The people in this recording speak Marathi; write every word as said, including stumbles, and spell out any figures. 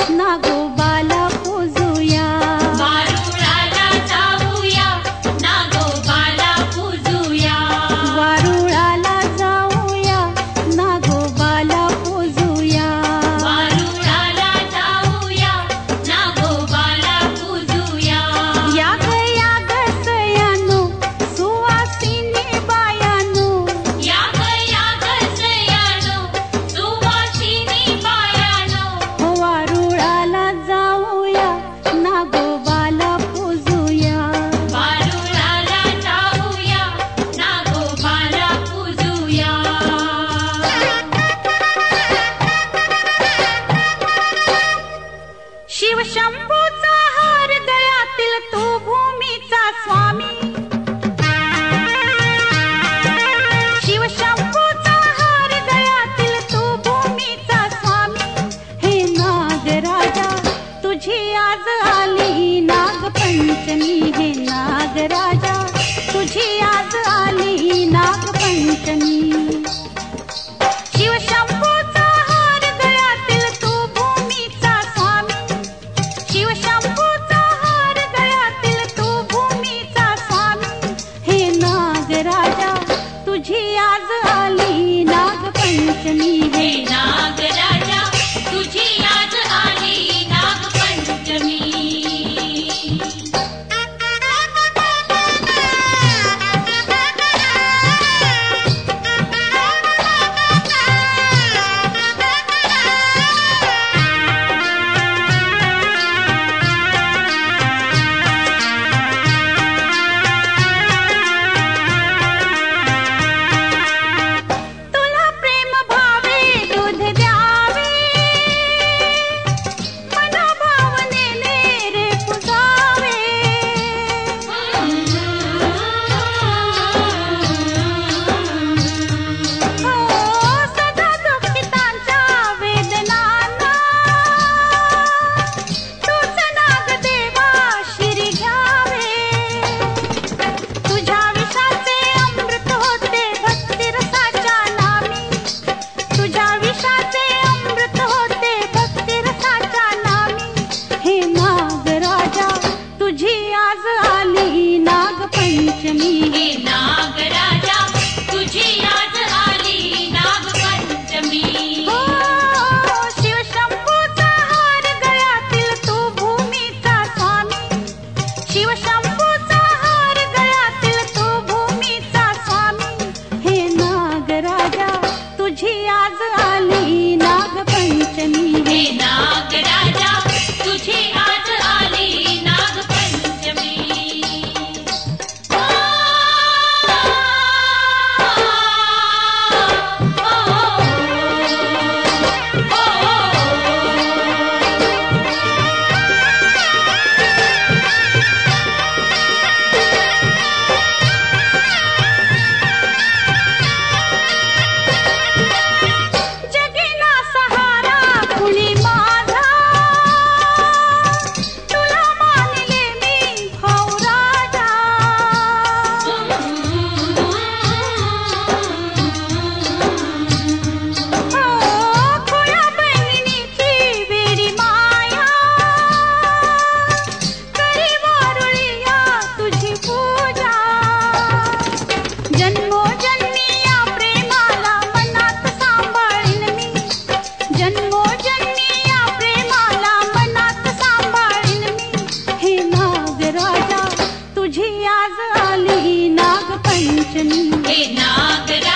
नागोबाला पूजुया. वारुळाला जाऊया, नागोबाला पूजुया. वारुळाला जाऊया, नागोबाला पूजुया. वारुळाला जाऊया, नागोबाला पूजुया. या ग या ग सयानो, सुवासिनी बायानो. या ग या ग सयानो, सुवासिनी बायानो. वारुळाला जाऊया, नागोबाला पूजुया. वारुळाला जाऊया, नागोबाला पूजुया. शिवशंभूचा हार गळ्यातील तू भूमीचा स्वामी. शिवशंभूचा हार गळ्यातील तू भूमीचा स्वामी. हे नागराजा तुझी आज आली नागपंचमी. हे नागराजा तुझी आज आली नागपंचमी. शिवशंभूचा हार गळ्यातील तू भूमीचा स्वामी. शिवशंभूचा हार गळ्यातील तू भूमीचा स्वामी. हे नागराजा तुझी आज आली नागपंचमी. हे नागराजा तुझी आज आली नागपंचमी. तुला प्रेम भावे दूध द्यावे, मना भावनेने रे पुजावे. हो सदा दुःखितांच्या वेदनांना तूच नागदेवा शिरी घ्यावे. तुझ्या विषाचे अमृत होते भक्तिरसाच्या नामी. तुझ्या विषाचे अमृत होते भक्तिरसाच्या नामी. हे नागराजा तुझी आज आली नागपंचमी. हे नागराजा तुझी आज आली नागपंचमी. हो शिवशंभूचा हार गळ्यातील तू भूमीचा स्वामी. शिवशंभूचा हार गळ्यातील तू भूमीचा स्वामी. हे नागराजा तुझी आज आली नागपंचमी. हे नागराजा तुझी आज आली नागपंचमी. जगेना सहारा कुणी माझा, तुला मानले मी भाऊ राजा. हो खुळ्या बहिणीची वेडी माया, करी वारुळिया तुझी पूजा. जन्मोजन्मी या प्रेमाला मनात सांभाळीन मी. जन्मोजन्मी या प्रेमाला मनात सांभाळीन मी. हे नागराजा तुझी आज आली नागपंचमी. हे नागराजा